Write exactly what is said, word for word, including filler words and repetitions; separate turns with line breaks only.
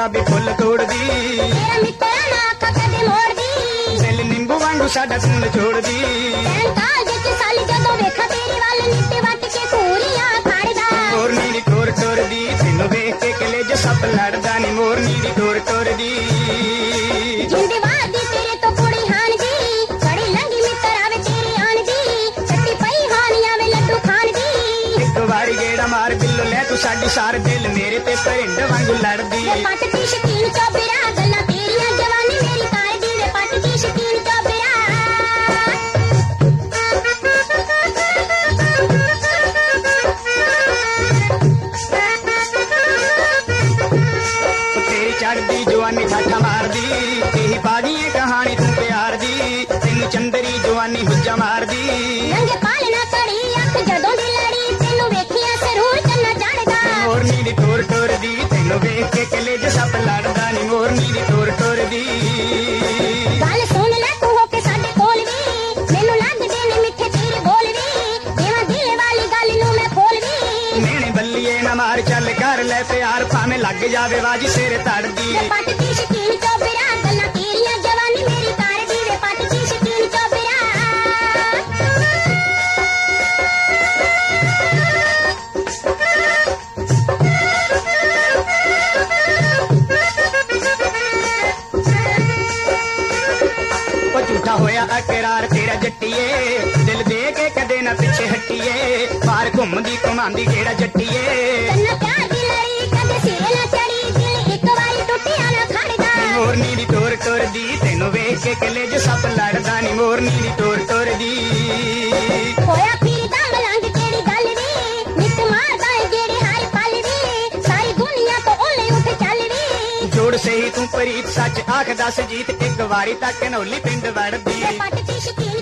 गुलाबी फुल तोड़दी
तेरा मित्रा ना आखा कदे मोड़दी
दिल नींबू वांगू साडा खून छोड़दी
काल जिच साली जदों वेखा तेरे वाल नित्ते वट के पूरियां खाड़दा
मोरनी दी टोर टोरदी तैनू वेख के कलेज सब लड़दा नी मोरनी दी टोर टोरदी
जिंदे वादी तेरे तो कुड़ी हान दी बड़ी लंगी मित्र आवे तेरी आन दी चट्टी पई हानियां वे लड्डू खान दी
एक वारी गेड़ा मार बिल्लो ले तू साडी सार दिल मेरे ते परिंड वांगू लड़दी
वे पट दी शकीन चौबेरा गल्लां तेरियां जवानी मेरी कार दी वे पट दी शकीन चौबेरा
तेरी चढ़दी जवानी ठाठा मारदी यही पागी है कहानी तू प्यार दी तेनू चंदरी जवानी हुज्जा मारदी
नंगे पालना कड़ी अख जदों दी लड़ी तेनू वेखिया जरूर चन्ना चढ़दा
मोरनी दी टोर टोरदी तैनू वेख के कलेज सब लड़दा नी मोरनी दी टोर टोरदी
गल सुन ले तू हो के साडे कोल वी मैनू लगदे ने मिठे तेरे बोल वी देवां दिल वाली गल नू मैं खोल वी
मेणे बल्लीए ना मार चल कर ले प्यार भाਵੇਂ लग जावे बाजी सिर तड़दी
वे पट दी शकीन चौबेरा गल्लां तेरियां जवानी मेरी कार दी वे पट दी शकीन चौबेरा ओ
झूठा होया अकरार तेरा जट्टीए दिल दे के कदे ना पिछे हट्टीए बाहर घुमदी घुमांदी गेड़ा जट्टीए
तन्ना प्यार दी लड़ी कदे सिरे ना चढ़ी दिल एक वारी टुटिया ना खड़दा
मोरनी दी टोर टोरदी तैनू वेख के कलेज सब लड़दा नी मोरनी दी टोर टोरदी
होया फिरदा मलंग केड़ी गल वी नित मारदा है जेड़े हर पल वी सारी दुनिया तो ओले उठ चल वी
जोड़ सही तू प्रीत सच आख दस जीत एक वारी तक नौली पिंड वड़दी
वे पट दी शकीन